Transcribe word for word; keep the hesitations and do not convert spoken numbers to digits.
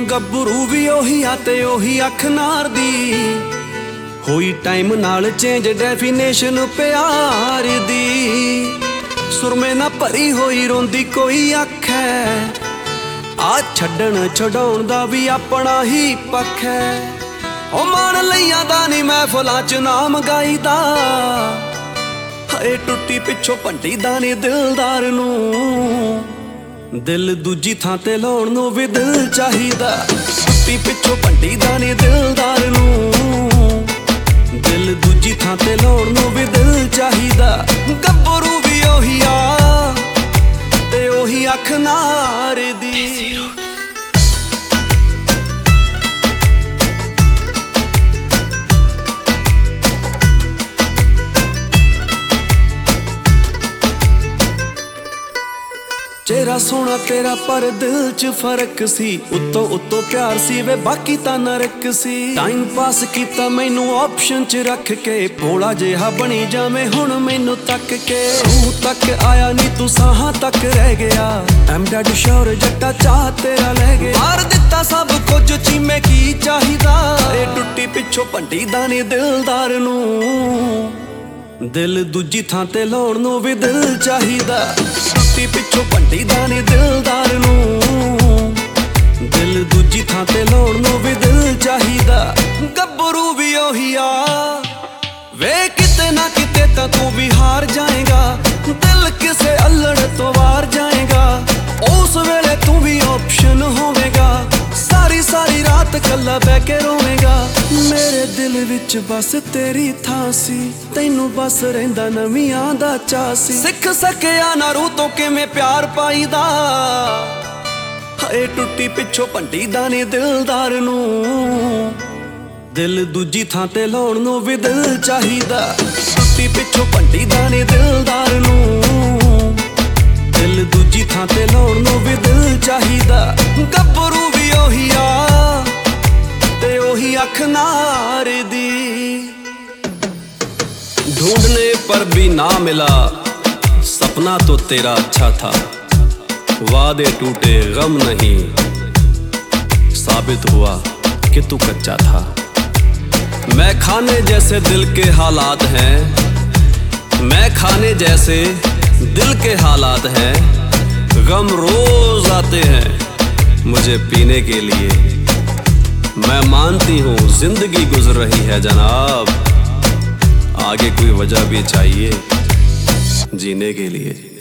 ਗੱਭਰੂ ਵੀ ਉਹੀ ਆ ਤੇ ਉਹੀ ਅੱਖ ਨਾਰ ਦੀ, ਹੋਈ ਟਾਈਮ ਨਾਲ ਚੇਂਜ ਡੈਫੀਨੇਸ਼ਨ ਪਿਆਰ ਦੀ। ਸੁਰਮੇ ਨਾ ਭਰੀ ਹੋਈ ਰੋਂਦੀ ਕੋਈ ਅੱਖ ਹੈ, ਆ ਛੱਡਣ ਛਡਾਉਣ ਦਾ ਵੀ ਆਪਣਾ ਹੀ ਪੱਖ ਹੈ। ਉਹ ਮਾਣ ਲਈਆਂ ਦਾ ਨੀ ਮਹਿਫਲਾਂ ਚ ਨਾਮ ਗਾਈਦਾ, ਹਾਏ ਟੁੱਟੀ ਪਿੱਛੋਂ ਭੰਡੀ ਦਾ ਨੀ ਦਿਲਦਾਰ ਨੂੰ। ਦਿਲ ਦੂਜੀ ਥਾਂ ਤੇ ਲਾਉਣ ਨੂੰ ਵੀ ਦਿਲ ਚਾਹੀਦਾ, ਟੁੱਟੀ ਪਿੱਛੋਂ ਭੰਡੀ ਦਾ ਨੀ ਦਿਲਦਾਰ ਨੂੰ। ਦਿਲ ਦੂਜੀ ਥਾਂ ਤੇ ਲਾਉਣ ਨੂੰ ਵੀ ਦਿਲ ਚਾਹੀਦਾ। ਗੱਭਰੂ ਵੀ ਉਹੀ ਆ ਤੇ ਉਹੀ ਅੱਖ ਨਾਰ ਦੀ। ਚਿਹਰਾ ਸੋਹਣਾ ਤੇਰਾ ਪਰ ਦਿਲ ਚ ਫਰਕ ਸੀ, ਉੱਤੋਂ ਉੱਤੋਂ ਪਿਆਰ ਸੀ ਵੇ ਬਾਕੀ ਤਾਂ ਨਰਕ ਸੀ। ਟਾਈਮ ਪਾਸ ਕੀਤਾ ਮੈਨੂੰ ਆਪਸ਼ਨ ਚ ਰੱਖ ਕੇ, ਭੋਲਾ ਜਿਹਾ ਬਣੀ ਜਾਵੇਂ ਹੁਣ ਮੈਨੂੰ ਤੱਕ ਕੇ। ਤੂੰ ਤੱਕ ਆਇਆ ਨੀ ਤੂੰ ਸਾਹਾਂ ਤੱਕ ਰਹਿ ਗਿਆ, ਐਮ ਡੈਡ ਸ਼ੋਰ ਜੱਟਾ ਚਾਹ ਤੇਰਾ ਲੈ ਗਿਆ। ਮਾਰ ਦਿੱਤਾ ਸਭ ਕੁਝ ਚੀਮੇ ਕੀ ਚਾਹੀਦਾ, ਏ ਟੁੱਟੀ ਪਿੱਛੋਂ ਭੰਡੀ ਦਾ ਨੀ ਦਿਲਦਾਰ ਨੂੰ। ਦਿਲ ਦੂਜੀ ਥਾਂ ਤੇ ਲਾਉਣ ਨੂੰ ਵੀ ਦਿਲ ਚਾਹੀਦਾ, ਟੁੱਟੀ ਪਿੱਛੋਂ ਭੰਡੀ ਦਾ ਨੀ ਦਿਲਦਾਰ ਨੂੰ। ਦਿਲ ਦੂਜੀ ਥਾਂ ਤੇ ਲਾਉਣ ਨੂੰ ਵੀ ਦਿਲ ਚਾਹੀਦਾ। ਗੱਭਰੂ ਵੀ ਉਹੀ ਆ ਵੇ ਕਿਤੇ ਨਾ ਕਿਤੇ ਤਾਂ ਤੂੰ ਵੀ ਹਾਰ ਜਾਏਗਾ, ਦਿਲ ਕਿਸੇ ਅਲੜ ਤੋਂ ਵਾਰ ਜਾਏਗਾ। ਉਸ ਵੇਲੇ ਤੂੰ ਵੀ ਆਪਸ਼ਨ ਹੋਵੇਗਾ, ਸਾਰੀ ਸਾਰੀ ਰਾਤ ਕੱਲਾ ਬਹਿ ਕੇ ਰੋਵੇਂਗਾ। ਮੇਰੇ ਦਿਲ ਵਿੱਚ ਬਸ ਤੇਰੀ ਥਾਂ ਸੀ, ਤੈਨੂੰ ਬਸ ਰਹਿੰਦਾ ਨਵੀਆਂ ਦਾ ਚਾਅ ਸੀ। ਸਿੱਖ ਸਕਿਆ ਨਾ ਰੂਹ ਤੋਂ ਕਿਵੇਂ ਪਿਆਰ ਪਾਈਦਾ, ਹਾਏ ਟੁੱਟੀ ਪਿੱਛੋਂ ਭੰਡੀ ਦਾ ਨੀ ਦਿਲਦਾਰ ਨੂੰ। ਦਿਲ ਦੂਜੀ ਥਾਂ ਤੇ ਲਾਉਣ ਨੂੰ ਵੀ ਦਿਲ ਚਾਹੀਦਾ, ਟੁੱਟੀ ਪਿੱਛੋਂ ਭੰਡੀ ਦਾ ਨੀ ਦਿਲਦਾਰ ਨੂੰ। ਦਿਲ ਦੂਜੀ ਥਾਂ ਤੇ ਲਾਉਣ ਨੂੰ ਵੀ ਦਿਲ ਚਾਹੀਦਾ। ਗੱਭਰੂ ਵੀ ਉਹੀ ਆ ਤੇ ਉਹੀ ਅੱਖ नार दी। ढूंढने पर भी ना मिला, सपना तो तेरा अच्छा था। वादे टूटे गम नहीं, साबित हुआ कि तू कच्चा था। मैं खाने जैसे दिल के हालात हैं, मैं खाने जैसे दिल के हालात हैं। गम रोज आते हैं मुझे पीने के लिए। मैं मानती हूँ जिंदगी गुजर रही है जनाब, आगे कोई वजह भी चाहिए जीने के लिए।